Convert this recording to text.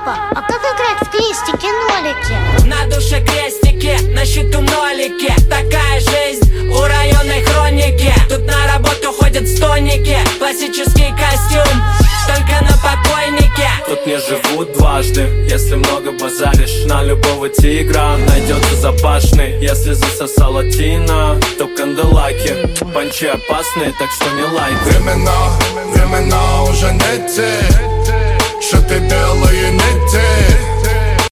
Папа, а как играть в крестики-нолики? На душе крестики, на счету нолики. Такая жизнь у районной хроники. Тут на работу ходят стоники. Классический костюм, только на покойнике. Тут не живут дважды. Если много базаришь, на любого тигра найдется запашный. Если засосала Тина, то канделаки. Панчи опасные, так что не лайкай. Времена уже не те, что ты белые не те.